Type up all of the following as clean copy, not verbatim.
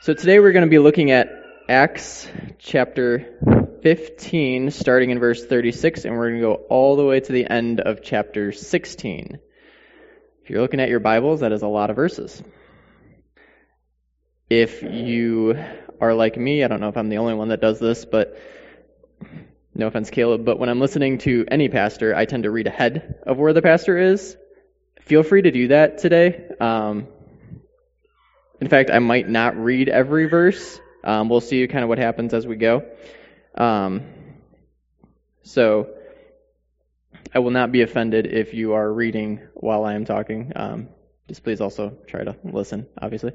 So today we're going to be looking at Acts chapter 15, starting in verse 36, and we're going to go all the way to the end of chapter 16. If you're looking at your Bibles, that is a lot of verses. If you are like me, I don't know if I'm the only one that does this, but no offense, Caleb, but when I'm listening to any pastor, I tend to read ahead of where the pastor is. Feel free to do that today. In fact, I might not read every verse. We'll see kind of what happens as we go. So I will not be offended if you are reading while I am talking. Just please also try to listen, obviously.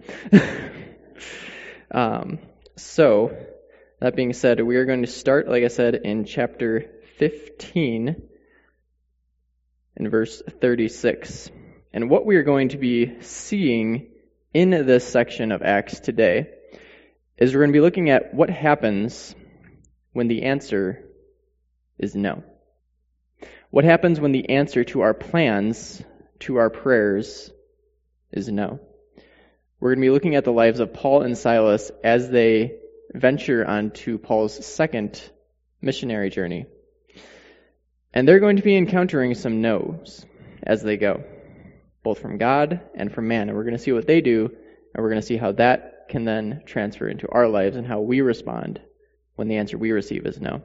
So that being said, we are going to start, like I said, in chapter 15 in verse 36. And what we are going to be seeing in this section of Acts today is we're going to be looking at what happens when the answer is no. What happens when the answer to our plans, to our prayers, is no. We're going to be looking at the lives of Paul and Silas as they venture onto Paul's second missionary journey. And they're going to be encountering some no's as they go, both from God and from man. And we're going to see what they do, and we're going to see how that can then transfer into our lives and how we respond when the answer we receive is no.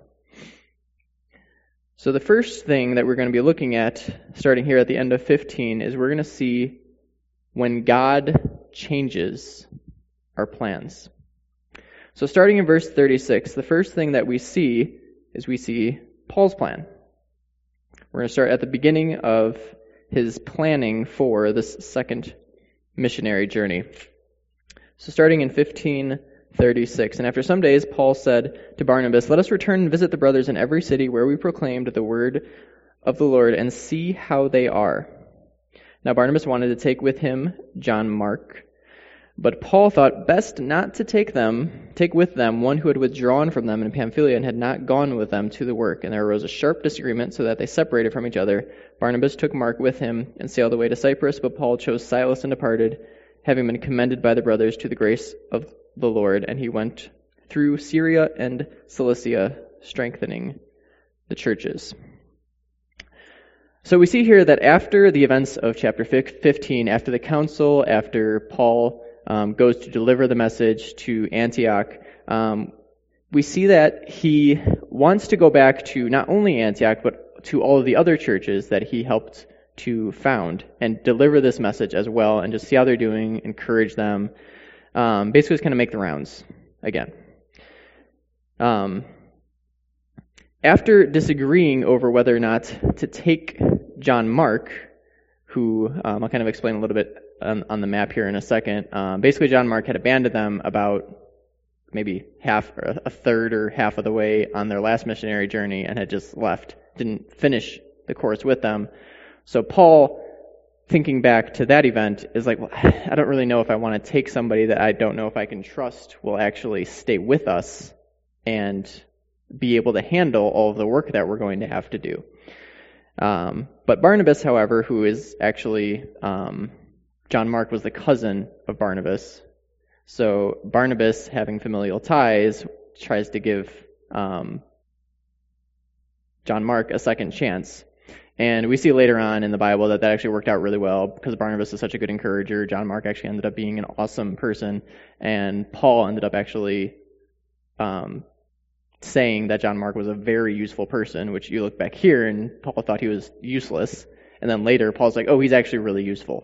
So the first thing that we're going to be looking at, starting here at the end of 15, is we're going to see when God changes our plans. So starting in verse 36, the first thing that we see is we see Paul's plan. We're going to start at the beginning of his planning for this second missionary journey. So starting in 15:36, and after some days Paul said to Barnabas, "Let us return and visit the brothers in every city where we proclaimed the word of the Lord and see how they are." Now Barnabas wanted to take with him John Mark, but Paul thought best not to take with them one who had withdrawn from them in Pamphylia and had not gone with them to the work. And there arose a sharp disagreement so that they separated from each other. Barnabas took Mark with him and sailed away to Cyprus, but Paul chose Silas and departed, having been commended by the brothers to the grace of the Lord. And he went through Syria and Cilicia, strengthening the churches. So we see here that after the events of chapter 15, after the council, after Paul goes to deliver the message to Antioch, we see that he wants to go back to not only Antioch, but to all of the other churches that he helped to found and deliver this message as well, and just see how they're doing, encourage them. Basically, just kind of make the rounds again. After disagreeing over whether or not to take John Mark, who I'll kind of explain a little bit on the map here in a second. Basically, John Mark had abandoned them about maybe a third or half of the way on their last missionary journey and had just left, didn't finish the course with them. So Paul, thinking back to that event, is like, well, I don't really know if I want to take somebody that I don't know if I can trust will actually stay with us and be able to handle all of the work that we're going to have to do. But Barnabas, however, who is actually, John Mark was the cousin of Barnabas. So Barnabas, having familial ties, tries to give John Mark a second chance. And we see later on in the Bible that actually worked out really well because Barnabas is such a good encourager. John Mark actually ended up being an awesome person, and Paul ended up actually saying that John Mark was a very useful person, which you look back here and Paul thought he was useless. And then later Paul's like, oh, he's actually really useful.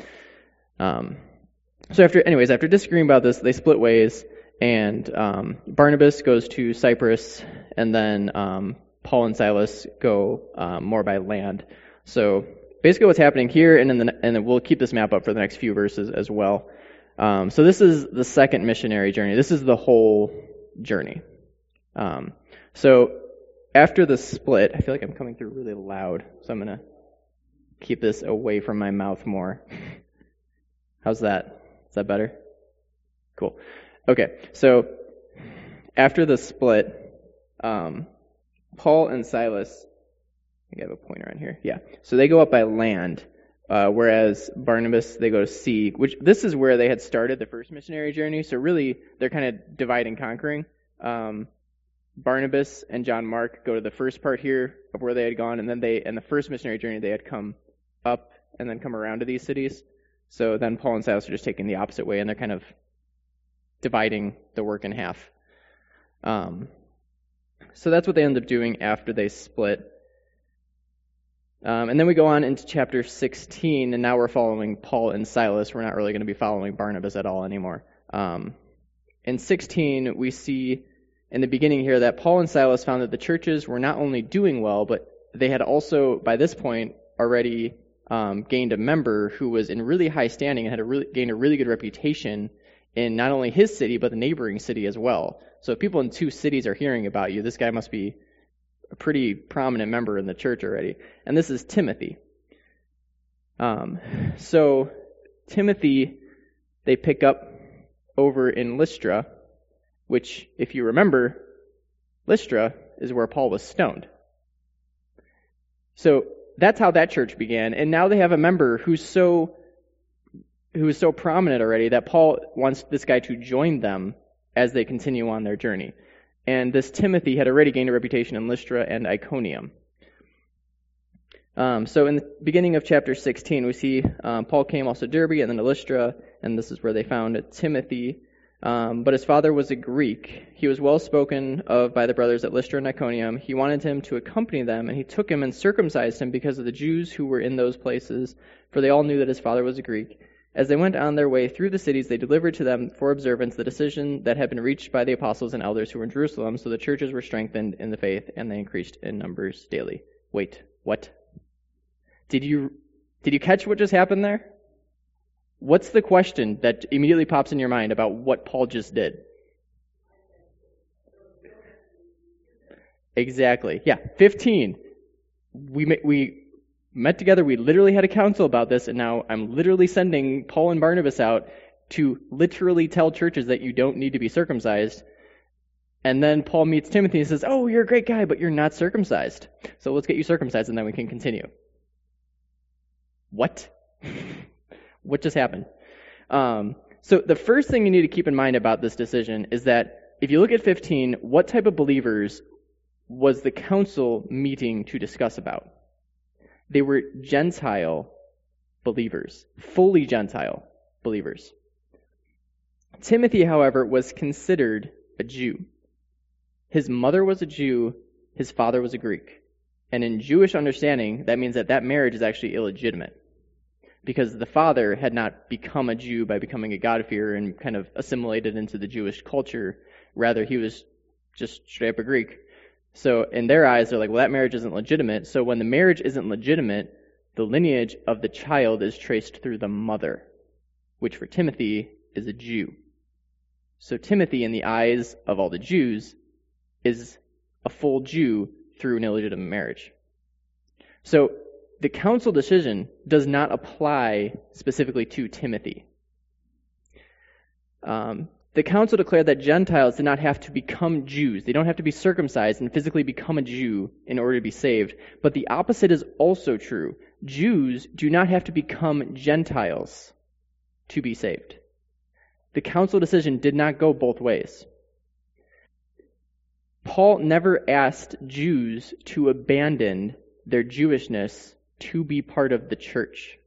So after disagreeing about this, they split ways, and Barnabas goes to Cyprus, and then Paul and Silas go more by land. So basically what's happening here, and then we'll keep this map up for the next few verses as well. So this is the second missionary journey. This is the whole journey. So after the split, I feel like I'm coming through really loud, so I'm going to keep this away from my mouth more. How's that? Is that better? Cool. Okay, so after the split, Paul and Silas, I think I have a pointer on here. Yeah. So they go up by land whereas Barnabas, they go to sea, which this is where they had started the first missionary journey. So really, they're kind of divide and conquering. Barnabas and John Mark go to the first part here of where they had gone, and then in the first missionary journey, they had come up and then come around to these cities. So then Paul and Silas are just taking the opposite way, and they're kind of dividing the work in half. So that's what they end up doing after they split. And then we go on into chapter 16, and now we're following Paul and Silas. We're not really going to be following Barnabas at all anymore. In 16, we see in the beginning here that Paul and Silas found that the churches were not only doing well, but they had also, by this point, already gained a member who was in really high standing and had gained a really good reputation in not only his city, but the neighboring city as well. So if people in two cities are hearing about you, this guy must be a pretty prominent member in the church already. And this is Timothy. So Timothy, they pick up over in Lystra, which, if you remember, Lystra is where Paul was stoned. So that's how that church began. And now they have a member who is so prominent already that Paul wants this guy to join them as they continue on their journey. And this Timothy had already gained a reputation in Lystra and Iconium. So in the beginning of chapter 16, we see Paul came also to Derbe and then to Lystra, and this is where they found Timothy. But his father was a Greek. He was well spoken of by the brothers at Lystra and Iconium. He wanted him to accompany them, and he took him and circumcised him because of the Jews who were in those places, for they all knew that his father was a Greek. As they went on their way through the cities, they delivered to them for observance the decision that had been reached by the apostles and elders who were in Jerusalem, so the churches were strengthened in the faith, and they increased in numbers daily. Wait, what? Did you catch what just happened there? What's the question that immediately pops in your mind about what Paul just did? Exactly. Yeah, 15. We met together, we literally had a council about this, and now I'm literally sending Paul and Barnabas out to literally tell churches that you don't need to be circumcised. And then Paul meets Timothy and says, oh, you're a great guy, but you're not circumcised. So let's get you circumcised, and then we can continue. What? What just happened? So the first thing you need to keep in mind about this decision is that if you look at 15, what type of believers was the council meeting to discuss about? They were Gentile believers, fully Gentile believers. Timothy, however, was considered a Jew. His mother was a Jew, his father was a Greek. And in Jewish understanding, that means that marriage is actually illegitimate, because the father had not become a Jew by becoming a God-fearer and kind of assimilated into the Jewish culture. Rather, he was just straight up a Greek. So in their eyes, they're like, well, that marriage isn't legitimate. So when the marriage isn't legitimate, the lineage of the child is traced through the mother, which for Timothy is a Jew. So Timothy, in the eyes of all the Jews, is a full Jew through an illegitimate marriage. So the council decision does not apply specifically to Timothy. The council declared that Gentiles did not have to become Jews. They don't have to be circumcised and physically become a Jew in order to be saved. But the opposite is also true. Jews do not have to become Gentiles to be saved. The council decision did not go both ways. Paul never asked Jews to abandon their Jewishness to be part of the church.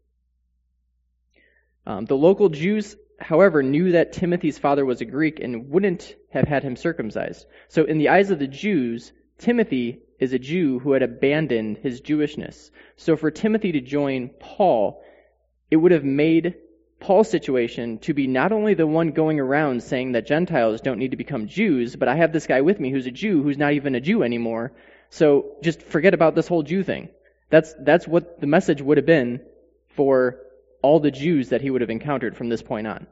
The local Jews, however, knew that Timothy's father was a Greek and wouldn't have had him circumcised. So in the eyes of the Jews, Timothy is a Jew who had abandoned his Jewishness. So for Timothy to join Paul, it would have made Paul's situation to be not only the one going around saying that Gentiles don't need to become Jews, but I have this guy with me who's a Jew who's not even a Jew anymore, so just forget about this whole Jew thing. That's what the message would have been for all the Jews that he would have encountered from this point on.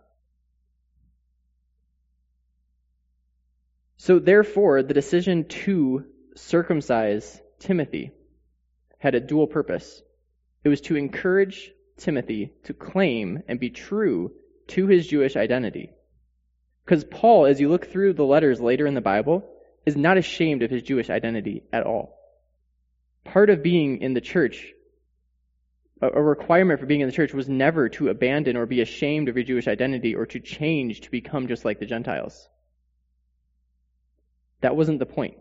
So therefore, the decision to circumcise Timothy had a dual purpose. It was to encourage Timothy to claim and be true to his Jewish identity. Because Paul, as you look through the letters later in the Bible, is not ashamed of his Jewish identity at all. Part of being in the church a requirement for being in the church was never to abandon or be ashamed of your Jewish identity or to change to become just like the Gentiles. That wasn't the point.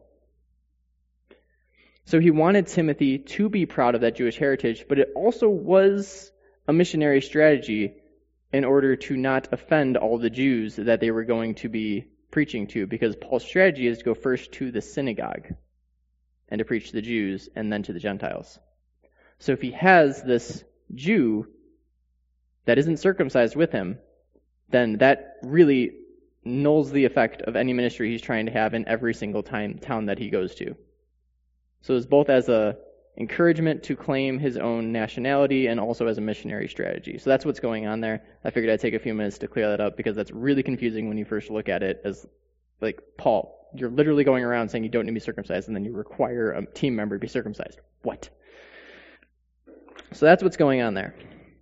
So he wanted Timothy to be proud of that Jewish heritage, but it also was a missionary strategy in order to not offend all the Jews that they were going to be preaching to, because Paul's strategy is to go first to the synagogue and to preach to the Jews and then to the Gentiles. So if he has this Jew that isn't circumcised with him, then that really nulls the effect of any ministry he's trying to have in every single town that he goes to. So it's both as a encouragement to claim his own nationality and also as a missionary strategy. So that's what's going on there. I figured I'd take a few minutes to clear that up because that's really confusing when you first look at it as, like, Paul, you're literally going around saying you don't need to be circumcised and then you require a team member to be circumcised. What? So that's what's going on there.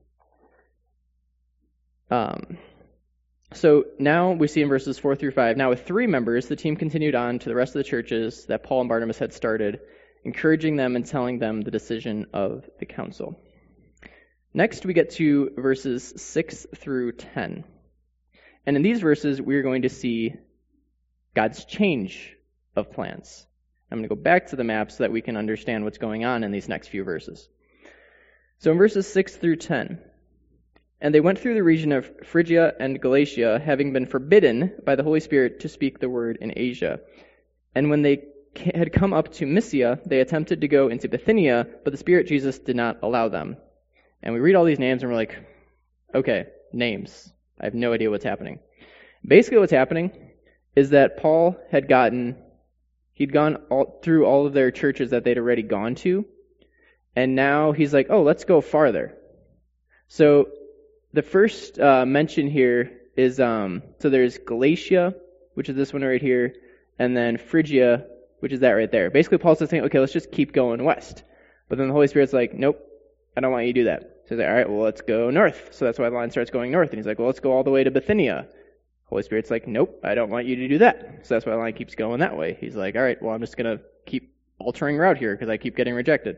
So now we see in verses 4 through 5, now with 3 members, the team continued on to the rest of the churches that Paul and Barnabas had started, encouraging them and telling them the decision of the council. Next, we get to verses 6 through 10. And in these verses, we're going to see God's change of plans. I'm going to go back to the map so that we can understand what's going on in these next few verses. So in verses 6 through 10, and they went through the region of Phrygia and Galatia, having been forbidden by the Holy Spirit to speak the word in Asia. And when they had come up to Mysia, they attempted to go into Bithynia, but the Spirit Jesus did not allow them. And we read all these names and we're like, okay, names. I have no idea what's happening. Basically what's happening is that Paul he'd gone through all of their churches that they'd already gone to, and now he's like, oh, let's go farther. So the first mention here is, so there's Galatia, which is this one right here, and then Phrygia, which is that right there. Basically, Paul's just saying, okay, let's just keep going west. But then the Holy Spirit's like, nope, I don't want you to do that. So he's like, all right, well, let's go north. So that's why the line starts going north. And he's like, well, let's go all the way to Bithynia. Holy Spirit's like, nope, I don't want you to do that. So that's why the line keeps going that way. He's like, all right, well, I'm just going to keep altering route here because I keep getting rejected.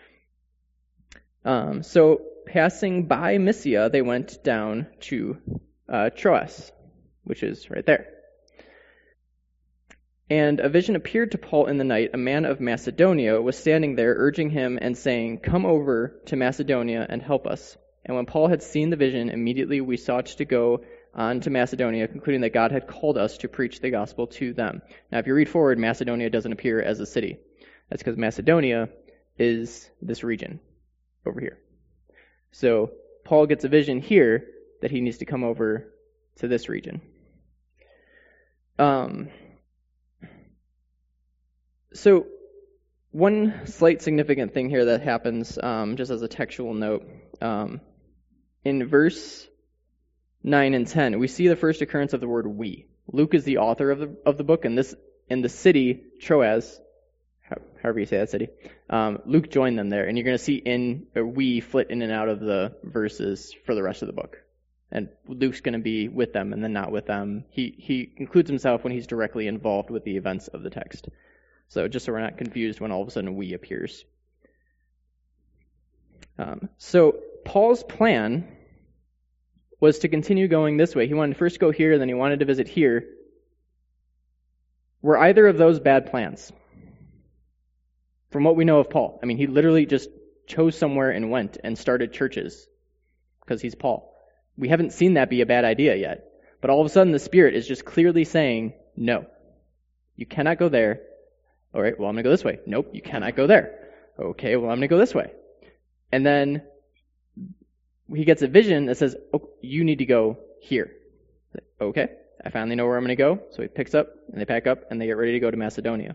So passing by Mysia, they went down to Troas, which is right there. And a vision appeared to Paul in the night. A man of Macedonia was standing there, urging him and saying, come over to Macedonia and help us. And when Paul had seen the vision, immediately we sought to go on to Macedonia, concluding that God had called us to preach the gospel to them. Now, if you read forward, Macedonia doesn't appear as a city. That's because Macedonia is this region over here. So Paul gets a vision here that he needs to come over to this region. So one slight significant thing here that happens, just as a textual note, in verse 9 and 10, we see the first occurrence of the word we. Luke is the author of the book, and this in the city Troas, however you say that city, Luke joined them there, and you're going to see we flit in and out of the verses for the rest of the book. And Luke's going to be with them and then not with them. He includes himself when he's directly involved with the events of the text. So just so we're not confused when all of a sudden we appears. So Paul's plan was to continue going this way. He wanted to first go here, then he wanted to visit here. Were either of those bad plans? From what we know of Paul. I mean, he literally just chose somewhere and went and started churches because he's Paul. We haven't seen that be a bad idea yet. But all of a sudden the Spirit is just clearly saying, no, you cannot go there. All right, well, I'm going to go this way. Nope, you cannot go there. Okay, well, I'm going to go this way. And then he gets a vision that says, oh, you need to go here. Okay, I finally know where I'm going to go. So he picks up, and they pack up, and they get ready to go to Macedonia.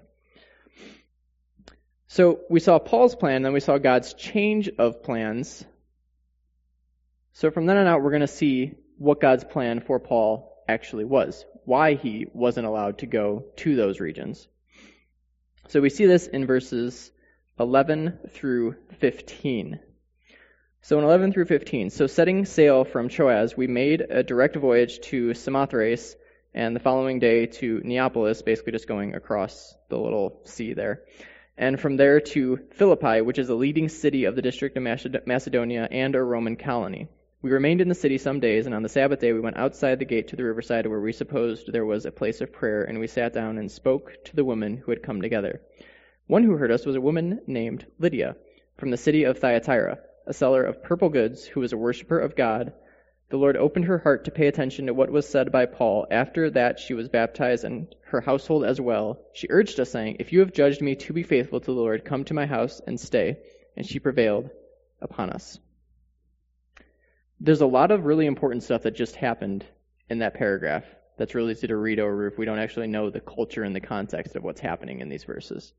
So we saw Paul's plan, then we saw God's change of plans. So from then on out, we're going to see what God's plan for Paul actually was, why he wasn't allowed to go to those regions. So we see this in verses 11 through 15. So in 11 through 15, so setting sail from Troas, we made a direct voyage to Samothrace, and the following day to Neapolis, basically just going across the little sea there. and from there to Philippi, which is a leading city of the district of Macedonia and a Roman colony. We remained in the city some days, and on the Sabbath day we went outside the gate to the riverside where we supposed there was a place of prayer, and we sat down and spoke to the women who had come together. One who heard us was a woman named Lydia, from the city of Thyatira, a seller of purple goods, who was a worshiper of God. The Lord opened her heart to pay attention to what was said by Paul. After that she was baptized, and her household as well. She urged us, saying, "If you have judged me to be faithful to the Lord, come to my house and stay." And she prevailed upon us. There's a lot of really important stuff that just happened in that paragraph that's really easy to read over if we don't actually know the culture and the context of what's happening in these verses.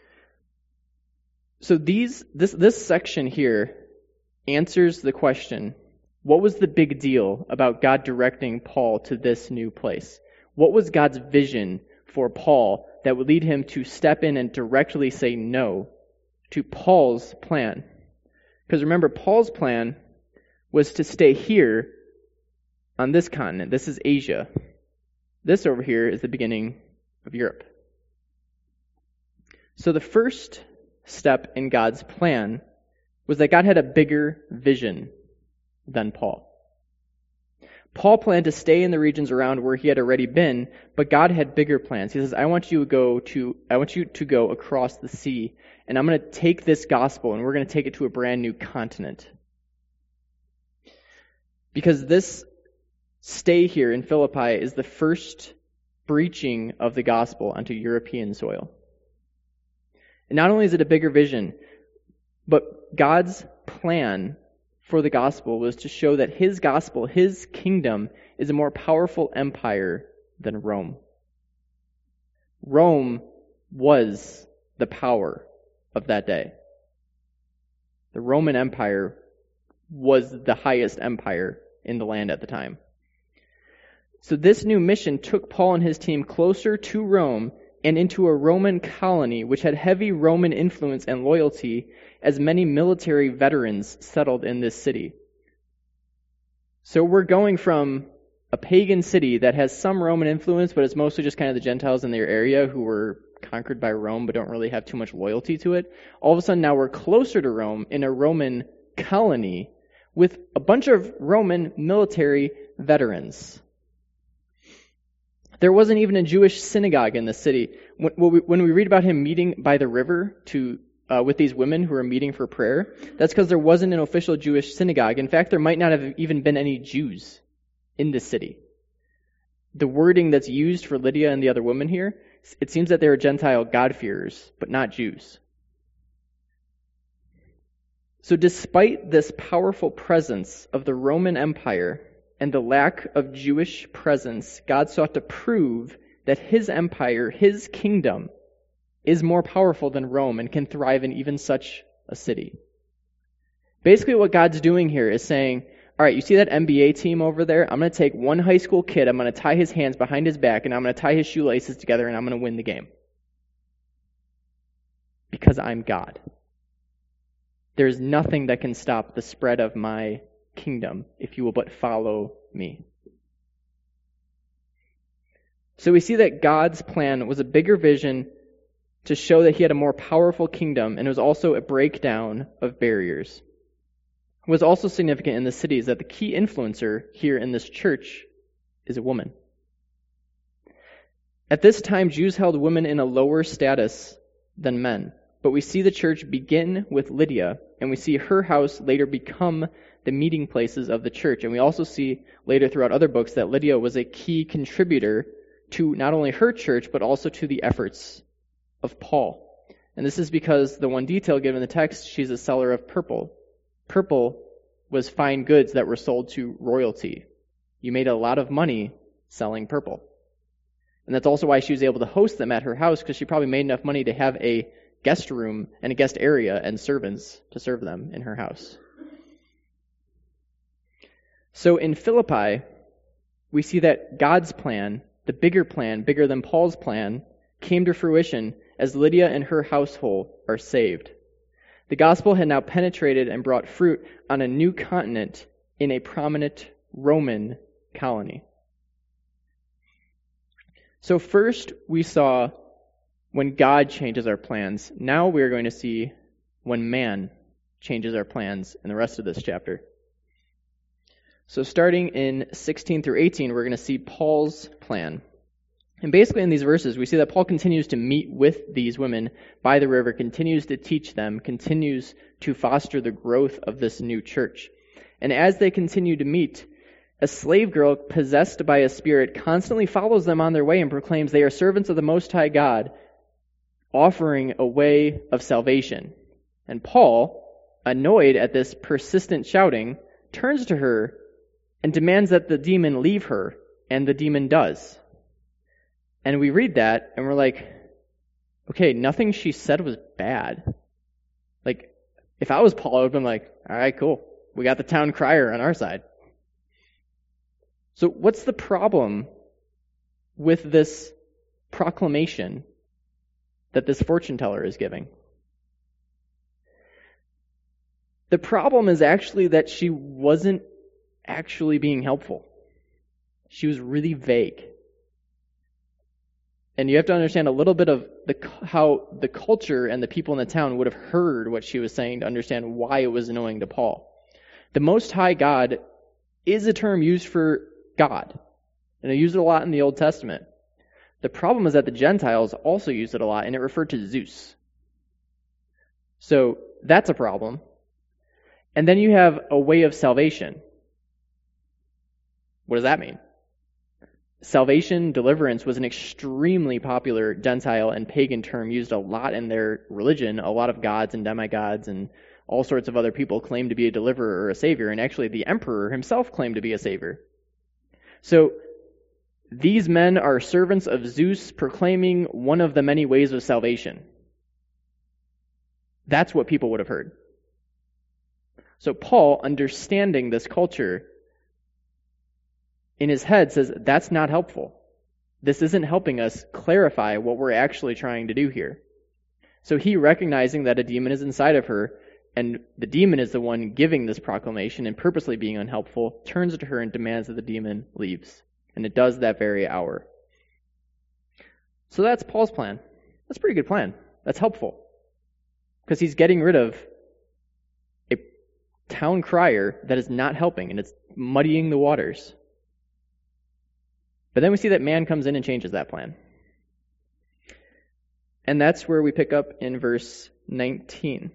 So this section here answers the question, what was the big deal about God directing Paul to this new place? What was God's vision for Paul that would lead him to step in and directly say no to Paul's plan? Because remember, Paul's plan was to stay here on this continent. This is Asia. This over here is the beginning of Europe. So the first step in God's plan was that God had a bigger vision than Paul. Paul planned to stay in the regions around where he had already been, but God had bigger plans. He says, I want you to go across the sea, and I'm going to take this gospel and we're going to take it to a brand new continent. Because this stay here in Philippi is the first breaching of the gospel onto European soil. And not only is it a bigger vision, but God's plan for the gospel was to show that his gospel, his kingdom, is a more powerful empire than Rome. Rome was the power of that day. The Roman Empire was the highest empire in the land at the time. So this new mission took Paul and his team closer to Rome and into a Roman colony which had heavy Roman influence and loyalty, as many military veterans settled in this city. So we're going from a pagan city that has some Roman influence, but it's mostly just kind of the Gentiles in their area who were conquered by Rome but don't really have too much loyalty to it. All of a sudden now we're closer to Rome in a Roman colony with a bunch of Roman military veterans. There wasn't even a Jewish synagogue in the city. When we read about him meeting by the river with these women who were meeting for prayer, that's because there wasn't an official Jewish synagogue. In fact, there might not have even been any Jews in the city. The wording that's used for Lydia and the other women here, it seems that they were Gentile God-fearers, but not Jews. So despite this powerful presence of the Roman Empire and the lack of Jewish presence, God sought to prove that his empire, his kingdom, is more powerful than Rome and can thrive in even such a city. Basically what God's doing here is saying, all right, you see that NBA team over there? I'm going to take one high school kid, I'm going to tie his hands behind his back, and I'm going to tie his shoelaces together, and I'm going to win the game. Because I'm God. There's nothing that can stop the spread of my kingdom if you will but follow me. So we see that God's plan was a bigger vision to show that he had a more powerful kingdom, and it was also a breakdown of barriers. What was also significant in the city is that the key influencer here in this church is a woman. At this time, Jews held women in a lower status than men. But we see the church begin with Lydia, and we see her house later become the meeting places of the church. And we also see later throughout other books that Lydia was a key contributor to not only her church, but also to the efforts of Paul. And this is because the one detail given in the text, she's a seller of purple. Purple was fine goods that were sold to royalty. You made a lot of money selling purple. And that's also why she was able to host them at her house, because she probably made enough money to have a guest room and a guest area and servants to serve them in her house. So in Philippi, we see that God's plan, the bigger plan, bigger than Paul's plan, came to fruition as Lydia and her household are saved. The gospel had now penetrated and brought fruit on a new continent in a prominent Roman colony. So first we saw when God changes our plans. Now we are going to see when man changes our plans in the rest of this chapter. So starting in 16 through 18, we're going to see Paul's plan. And basically in these verses, we see that Paul continues to meet with these women by the river, continues to teach them, continues to foster the growth of this new church. And as they continue to meet, a slave girl possessed by a spirit constantly follows them on their way and proclaims they are servants of the Most High God, offering a way of salvation. And Paul, annoyed at this persistent shouting, turns to her and demands that the demon leave her, and the demon does. And we read that, and we're like, okay, nothing she said was bad. Like, if I was Paul, I would have been like, all right, cool. We got the town crier on our side. So what's the problem with this proclamation that this fortune teller is giving? The problem is actually that she wasn't actually being helpful. She was really vague. And you have to understand a little bit of how the culture and the people in the town would have heard what she was saying to understand why it was annoying to Paul. The Most High God is a term used for God, and they use it a lot in the Old Testament. The problem is that the Gentiles also use it a lot, and it referred to Zeus. So that's a problem. And then you have a way of salvation. What does that mean? Salvation, deliverance was an extremely popular Gentile and pagan term used a lot in their religion. A lot of gods and demigods and all sorts of other people claimed to be a deliverer or a savior, and actually the emperor himself claimed to be a savior. So these men are servants of Zeus proclaiming one of the many ways of salvation. That's what people would have heard. So Paul, understanding this culture, in his head says, that's not helpful. This isn't helping us clarify what we're actually trying to do here. So he, recognizing that a demon is inside of her, and the demon is the one giving this proclamation and purposely being unhelpful, turns to her and demands that the demon leaves. And it does that very hour. So that's Paul's plan. That's a pretty good plan. That's helpful. Because he's getting rid of a town crier that is not helping, and it's muddying the waters. But then we see that man comes in and changes that plan. And that's where we pick up in verse 19.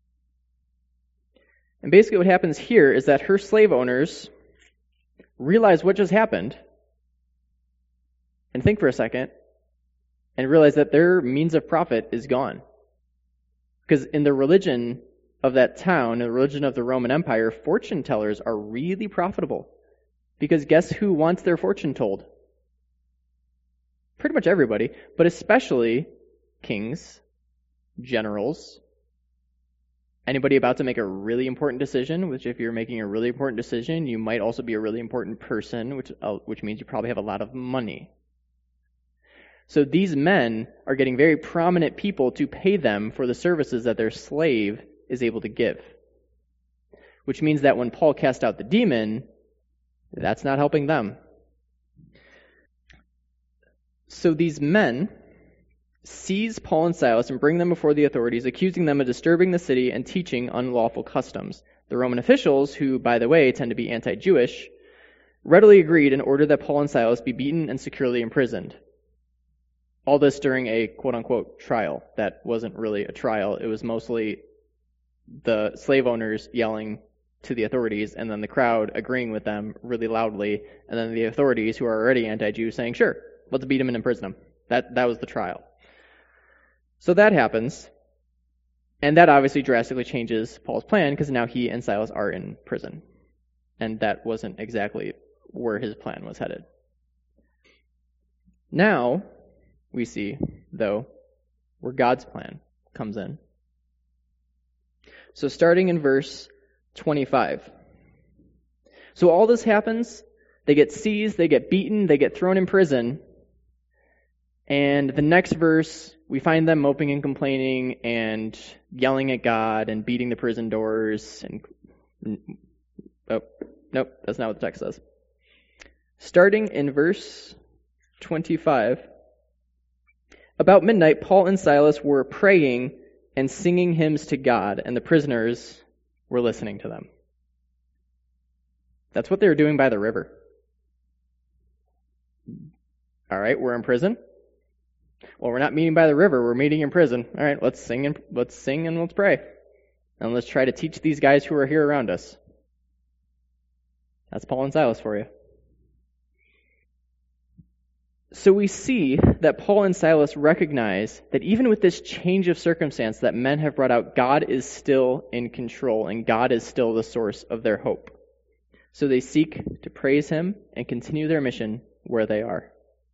And basically what happens here is that her slave owners realize what just happened and think for a second and realize that their means of profit is gone. Because in the religion of that town, in the religion of the Roman Empire, fortune tellers are really profitable. Because guess who wants their fortune told? Pretty much everybody, but especially kings, generals, anybody about to make a really important decision, which if you're making a really important decision, you might also be a really important person, which means you probably have a lot of money. So these men are getting very prominent people to pay them for the services that their slave is able to give. Which means that when Paul cast out the demon, that's not helping them. So these men seize Paul and Silas and bring them before the authorities, accusing them of disturbing the city and teaching unlawful customs. The Roman officials, who, by the way, tend to be anti-Jewish, readily agreed and ordered that Paul and Silas be beaten and securely imprisoned. All this during a quote-unquote trial. That wasn't really a trial. It was mostly the slave owners yelling to the authorities and then the crowd agreeing with them really loudly, and then the authorities, who are already anti-Jew, saying, sure, let's beat him and imprison him. That was the trial. So that happens, and that obviously drastically changes Paul's plan, because now he and Silas are in prison. And that wasn't exactly where his plan was headed. Now, we see, though, where God's plan comes in. So starting in verse 25. So all this happens, they get seized, they get beaten, they get thrown in prison, and the next verse, we find them moping and complaining and yelling at God and beating the prison doors. Oh, nope, that's not what the text says. Starting in verse 25, About midnight, Paul and Silas were praying and singing hymns to God, and the prisoners were listening to them. That's what they were doing by the river. All right, we're in prison. Well, we're not meeting by the river. We're meeting in prison. All right, let's sing and let's pray. And let's try to teach these guys who are here around us. That's Paul and Silas for you. So we see that Paul and Silas recognize that even with this change of circumstance that men have brought out, God is still in control and God is still the source of their hope. So they seek to praise him and continue their mission where they are.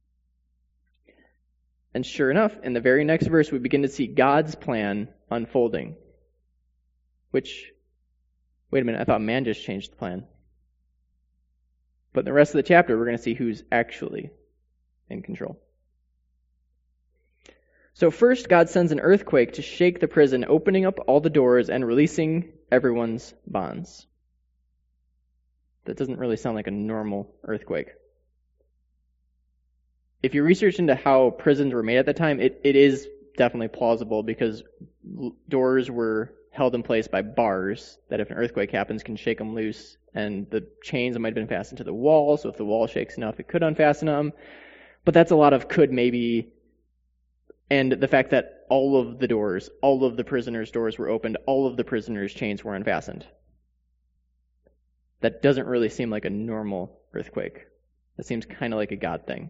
And sure enough, in the very next verse, we begin to see God's plan unfolding. Which, wait a minute, I thought man just changed the plan. But in the rest of the chapter, we're going to see who's actually in control. So first, God sends an earthquake to shake the prison, opening up all the doors and releasing everyone's bonds. That doesn't really sound like a normal earthquake. If you research into how prisons were made at the time, it is definitely plausible because doors were held in place by bars that if an earthquake happens can shake them loose, and the chains might have been fastened to the wall, so if the wall shakes enough it could unfasten them. But that's a lot of could, maybe, and the fact that all of the prisoners' doors were opened, all of the prisoners' chains were unfastened. That doesn't really seem like a normal earthquake. That seems kind of like a God thing.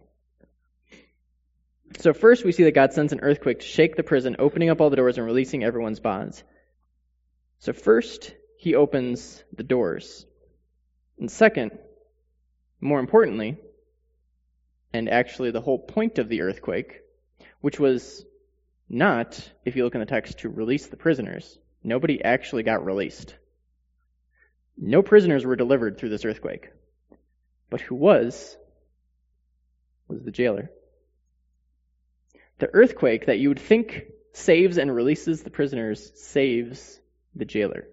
So first we see that God sends an earthquake to shake the prison, opening up all the doors and releasing everyone's bonds. So first, he opens the doors. And second, more importantly, and actually the whole point of the earthquake, which was not, if you look in the text, to release the prisoners. Nobody actually got released. No prisoners were delivered through this earthquake. But who was the jailer. The earthquake that you would think saves and releases the prisoners saves the jailer.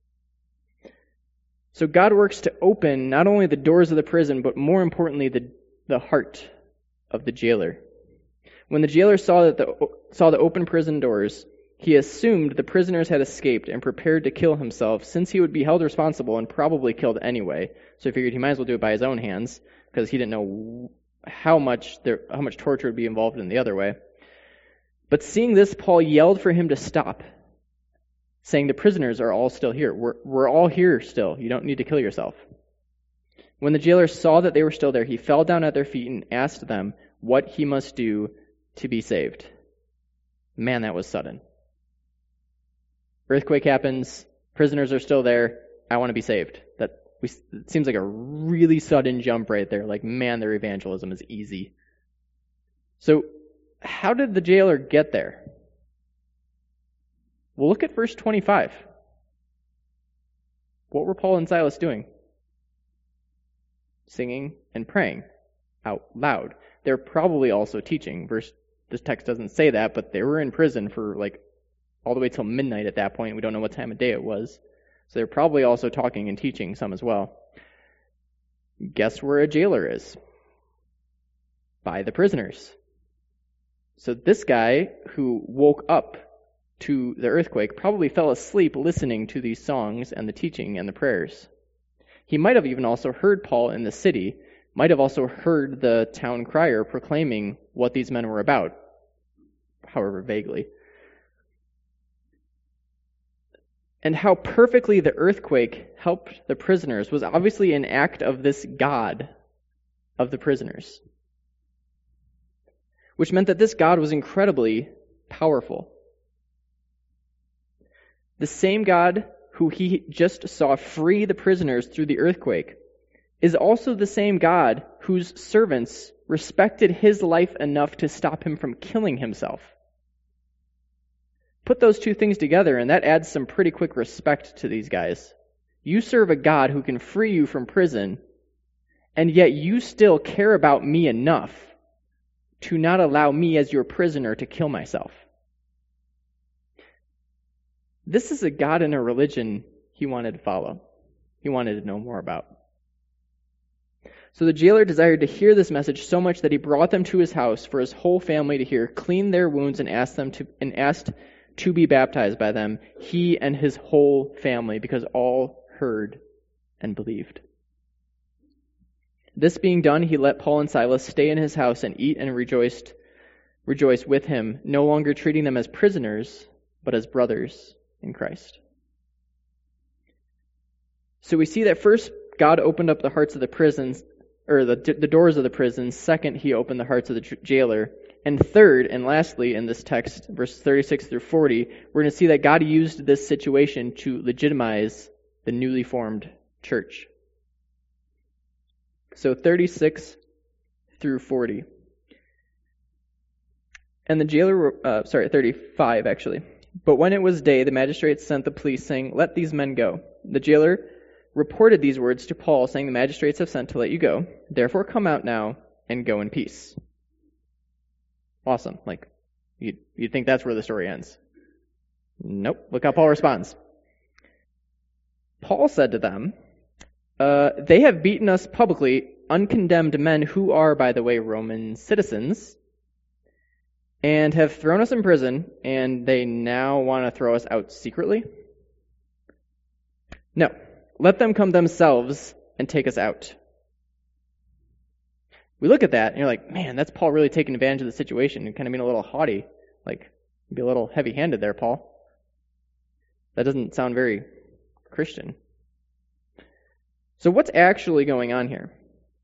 So God works to open not only the doors of the prison, but more importantly, the heart of the jailer. When the jailer saw the open prison doors, he assumed the prisoners had escaped and prepared to kill himself, since he would be held responsible and probably killed anyway. So he figured he might as well do it by his own hands, because he didn't know how much torture would be involved in the other way. But seeing this, Paul yelled for him to stop, saying, "The prisoners are all still here. We're all here still. You don't need to kill yourself." When the jailer saw that they were still there, he fell down at their feet and asked them what he must do to be saved. Man, that was sudden. Earthquake happens, prisoners are still there, I want to be saved. It seems like a really sudden jump right there, like, man, their evangelism is easy. So, how did the jailer get there? Well, look at verse 25. What were Paul and Silas doing? Singing and praying out loud. They're probably also teaching. This text doesn't say that, but they were in prison for all the way till midnight at that point. We don't know what time of day it was. So they're probably also talking and teaching some as well. Guess where a jailer is? By the prisoners. So this guy who woke up to the earthquake probably fell asleep listening to these songs and the teaching and the prayers. He might have even also heard Paul in the city, might have also heard the town crier proclaiming what these men were about, however vaguely. And how perfectly the earthquake helped the prisoners was obviously an act of this God of the prisoners, which meant that this God was incredibly powerful. The same God who he just saw free the prisoners through the earthquake is also the same God whose servants respected his life enough to stop him from killing himself. Put those two things together, and that adds some pretty quick respect to these guys. You serve a God who can free you from prison, and yet you still care about me enough to not allow me as your prisoner to kill myself. This is a God and a religion he wanted to follow. He wanted to know more about. So the jailer desired to hear this message so much that he brought them to his house for his whole family to hear, cleaned their wounds, and asked to be baptized by them, he and his whole family, because all heard and believed. This being done, he let Paul and Silas stay in his house and eat and rejoice with him, no longer treating them as prisoners, but as brothers in Christ. So we see that first, God opened up the hearts of the prisons, or the doors of the prisons. Second, he opened the hearts of the jailer. And third, and lastly, in this text, verses 36 through 40, we're going to see that God used this situation to legitimize the newly formed church. So 36 through 40. And the jailer, 35 actually. But when it was day, the magistrates sent the police, saying, "Let these men go." The jailer reported these words to Paul, saying, "The magistrates have sent to let you go. Therefore come out now and go in peace." Awesome. Like, you'd think that's where the story ends. Nope. Look how Paul responds. Paul said to them, "They have beaten us publicly, uncondemned men who are, by the way, Roman citizens, and have thrown us in prison, and they now want to throw us out secretly? No. Let them come themselves and take us out." We look at that and you're like, man, that's Paul really taking advantage of the situation and kind of being a little haughty. Like, be a little heavy-handed there, Paul. That doesn't sound very Christian. So what's actually going on here?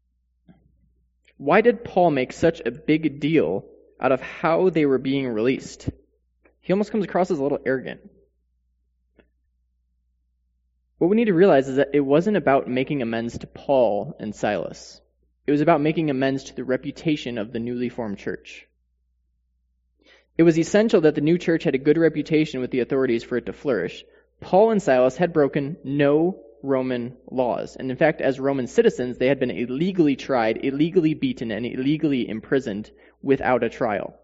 Why did Paul make such a big deal out of how they were being released? He almost comes across as a little arrogant. What we need to realize is that it wasn't about making amends to Paul and Silas. It was about making amends to the reputation of the newly formed church. It was essential that the new church had a good reputation with the authorities for it to flourish. Paul and Silas had broken no Roman laws. And in fact, as Roman citizens, they had been illegally tried, illegally beaten, and illegally imprisoned without a trial.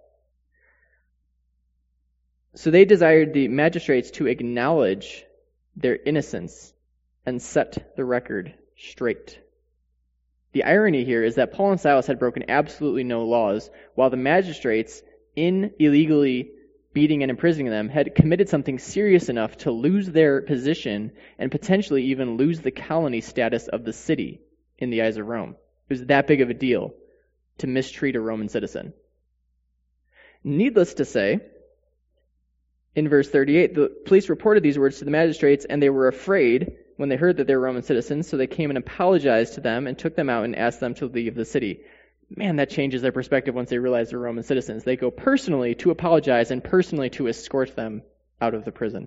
So they desired the magistrates to acknowledge their innocence and set the record straight. The irony here is that Paul and Silas had broken absolutely no laws, while the magistrates, in illegally beating and imprisoning them, had committed something serious enough to lose their position and potentially even lose the colony status of the city in the eyes of Rome. It was that big of a deal to mistreat a Roman citizen. Needless to say, in verse 38, the police reported these words to the magistrates, and they were afraid when they heard that they were Roman citizens, so they came and apologized to them and took them out and asked them to leave the city. Man, that changes their perspective once they realize they're Roman citizens. They go personally to apologize and personally to escort them out of the prison.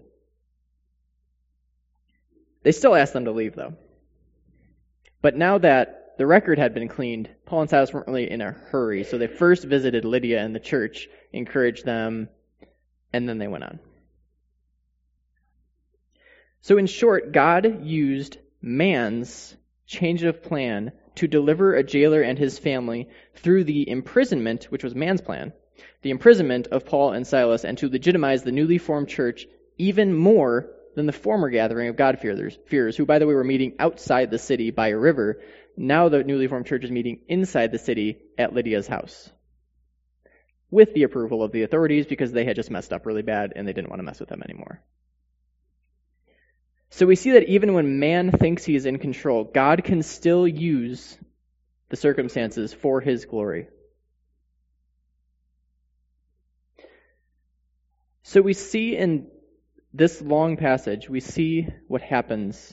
They still asked them to leave, though. But now that the record had been cleaned, Paul and Silas weren't really in a hurry, so they first visited Lydia and the church, encouraged them, and then they went on. So in short, God used man's change of plan to deliver a jailer and his family through the imprisonment, which was man's plan, the imprisonment of Paul and Silas, and to legitimize the newly formed church even more than the former gathering of God-fearers, who, by the way, were meeting outside the city by a river. Now the newly formed church is meeting inside the city at Lydia's house, with the approval of the authorities, because they had just messed up really bad and they didn't want to mess with them anymore. So we see that even when man thinks he is in control, God can still use the circumstances for his glory. So we see in this long passage, we see what happens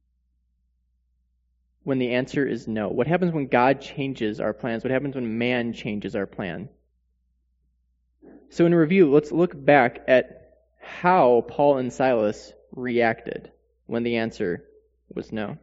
when the answer is no. What happens when God changes our plans? What happens when man changes our plan? So in review, let's look back at how Paul and Silas reacted when the answer was no.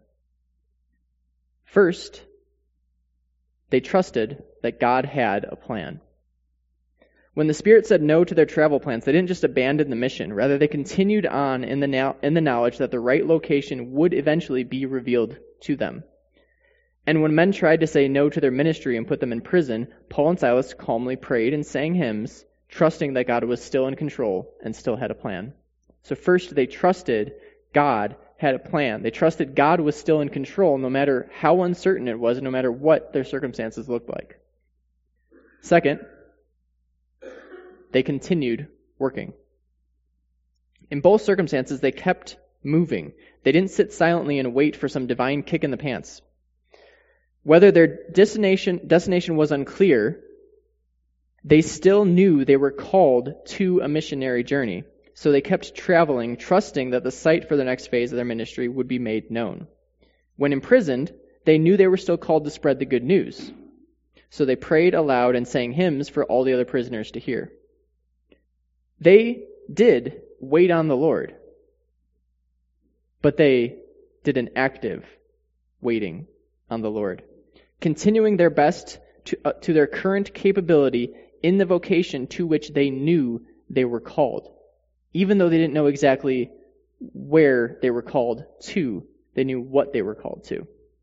First, they trusted that God had a plan. When the Spirit said no to their travel plans, they didn't just abandon the mission. Rather, they continued on in the knowledge that the right location would eventually be revealed to them. And when men tried to say no to their ministry and put them in prison, Paul and Silas calmly prayed and sang hymns, trusting that God was still in control and still had a plan. So first, they trusted God had a plan. They trusted God was still in control no matter how uncertain it was, no matter what their circumstances looked like. Second, they continued working. In both circumstances, they kept moving. They didn't sit silently and wait for some divine kick in the pants. Whether their destination was unclear, they still knew they were called to a missionary journey. So they kept traveling, trusting that the site for the next phase of their ministry would be made known. When imprisoned, they knew they were still called to spread the good news. So they prayed aloud and sang hymns for all the other prisoners to hear. They did wait on the Lord, but they did an active waiting on the Lord, continuing their best to their current capability in the vocation to which they knew they were called. Even though they didn't know exactly where they were called to, they knew what they were called to.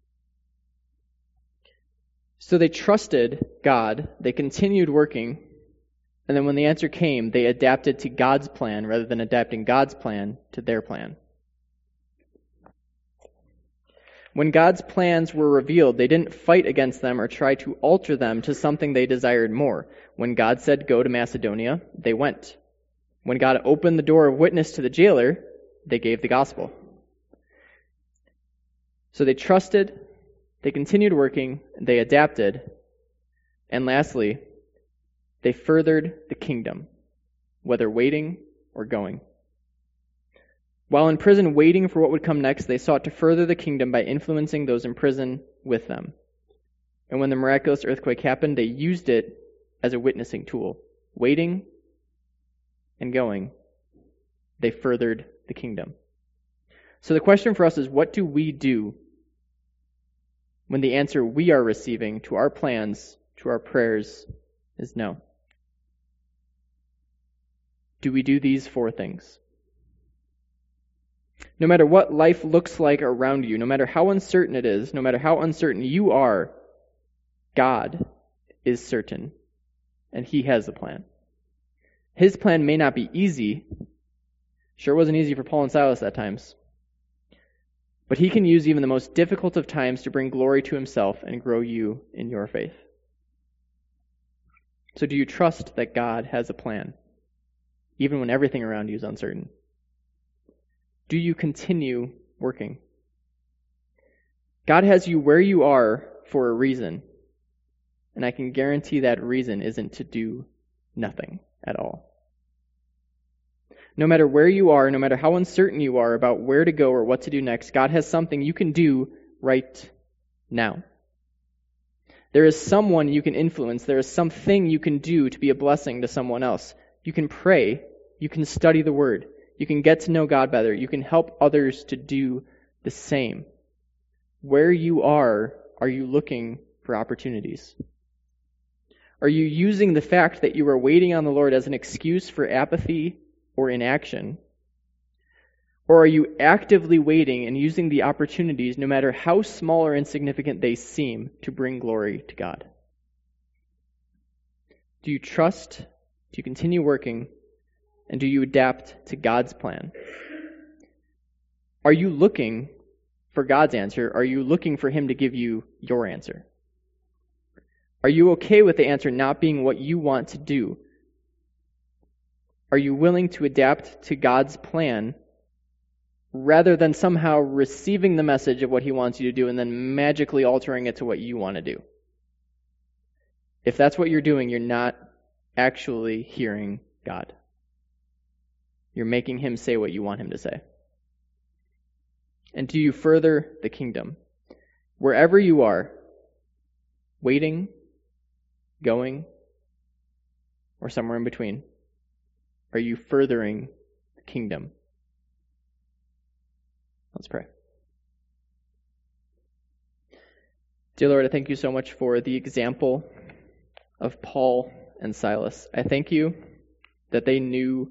So they trusted God, they continued working, and then when the answer came, they adapted to God's plan rather than adapting God's plan to their plan. When God's plans were revealed, they didn't fight against them or try to alter them to something they desired more. When God said, "Go to Macedonia," they went. When God opened the door of witness to the jailer, they gave the gospel. So they trusted, they continued working, they adapted, and lastly, they furthered the kingdom, whether waiting or going. While in prison waiting for what would come next, they sought to further the kingdom by influencing those in prison with them. And when the miraculous earthquake happened, they used it as a witnessing tool. Waiting and going, they furthered the kingdom. So the question for us is, what do we do when the answer we are receiving to our plans, to our prayers, is no? Do we do these four things? No matter what life looks like around you, no matter how uncertain it is, no matter how uncertain you are, God is certain, and He has a plan. His plan may not be easy. Sure wasn't easy for Paul and Silas at times. But He can use even the most difficult of times to bring glory to Himself and grow you in your faith. So do you trust that God has a plan, even when everything around you is uncertain? Do you continue working? God has you where you are for a reason, and I can guarantee that reason isn't to do nothing at all. No matter where you are, no matter how uncertain you are about where to go or what to do next, God has something you can do right now. There is someone you can influence. There is something you can do to be a blessing to someone else. You can pray. You can study the Word. You can get to know God better. You can help others to do the same. Where you are you looking for opportunities? Are you using the fact that you are waiting on the Lord as an excuse for apathy or inaction? Or are you actively waiting and using the opportunities, no matter how small or insignificant they seem, to bring glory to God? Do you trust? Do you continue working? And do you adapt to God's plan? Are you looking for God's answer? Are you looking for Him to give you your answer? Are you okay with the answer not being what you want to do? Are you willing to adapt to God's plan rather than somehow receiving the message of what He wants you to do and then magically altering it to what you want to do? If that's what you're doing, you're not actually hearing God. You're making Him say what you want Him to say. And do you further the kingdom? Wherever you are, waiting, going, or somewhere in between, are you furthering the kingdom? Let's pray. Dear Lord, I thank you so much for the example of Paul and Silas. I thank you that they knew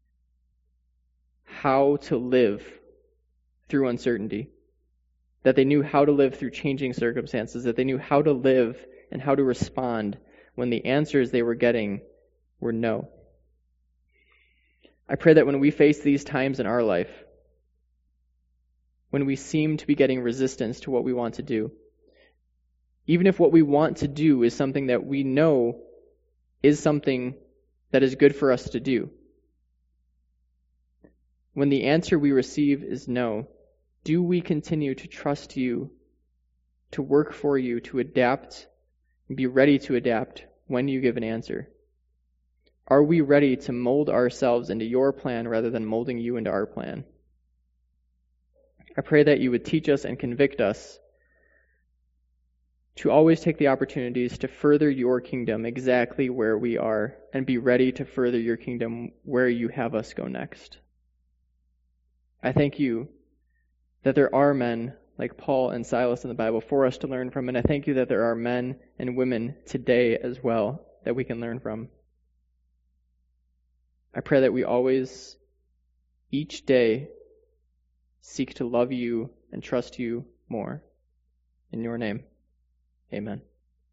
how to live through uncertainty, that they knew how to live through changing circumstances, that they knew how to live and how to respond when the answers they were getting were no. I pray that when we face these times in our life, when we seem to be getting resistance to what we want to do. Even if what we want to do is something that we know is something that is good for us to do. When the answer we receive is no, do we continue to trust you, to work for you, to adapt, and be ready to adapt when you give an answer? Are we ready to mold ourselves into your plan rather than molding you into our plan? I pray that you would teach us and convict us to always take the opportunities to further your kingdom exactly where we are and be ready to further your kingdom where you have us go next. I thank you that there are men like Paul and Silas in the Bible for us to learn from, and I thank you that there are men and women today as well that we can learn from. I pray that we always, each day, seek to love you and trust you more. In your name, amen.